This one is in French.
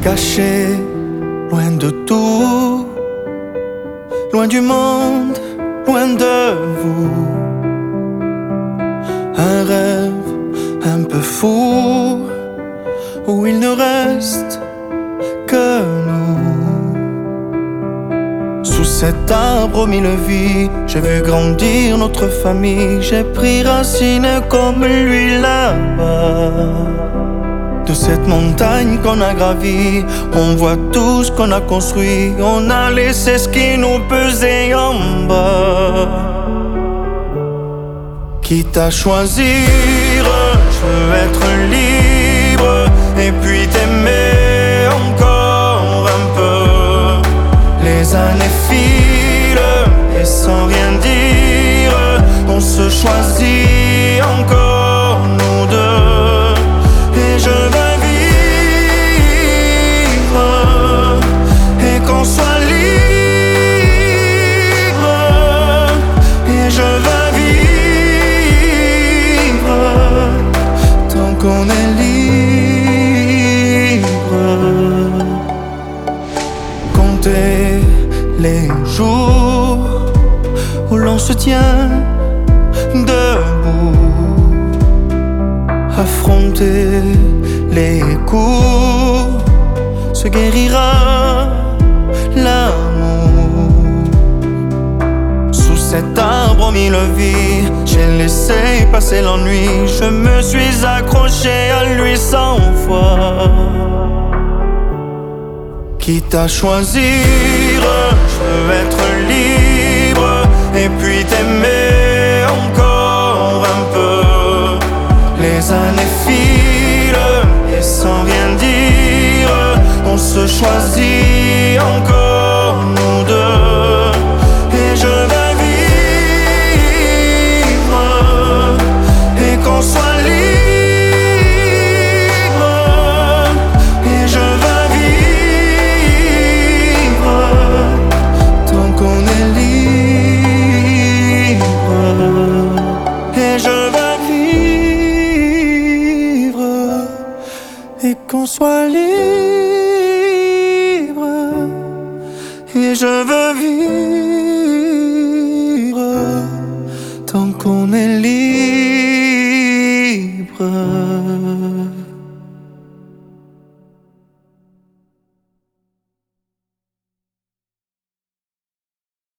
Caché, loin de tout, loin du monde, loin de vous. Un rêve un peu fou, où il ne reste que nous. Sous cet arbre aux mille vies, j'ai vu grandir notre famille. J'ai pris racine comme lui là-bas. De cette montagne qu'on a gravie, on voit tout ce qu'on a construit. On a laissé ce qui nous pesait en bas. Quitte à choisir, je veux être libre et puis t'aimer encore un peu. Les années filent et sans rien dire, on se choisit encore nous deux. Et je veux vivre et qu'on soit libre. Et je veux vivre tant qu'on est libre. Compter les jours où l'on se tient debout. Affronter les coups, se guérira l'amour. Sous cet arbre aux mille vies, j'ai laissé passer l'ennui. Je me suis accroché à lui 100 fois. Quitte à choisir, je veux être libre et puis t'aimer encore un peu. Les années filent et sans rien dire, on se choisit encore nous deux. Et je veux vivre et qu'on soit libre. Et je veux vivre tant qu'on est libre. Et je veux vivre et qu'on soit libre.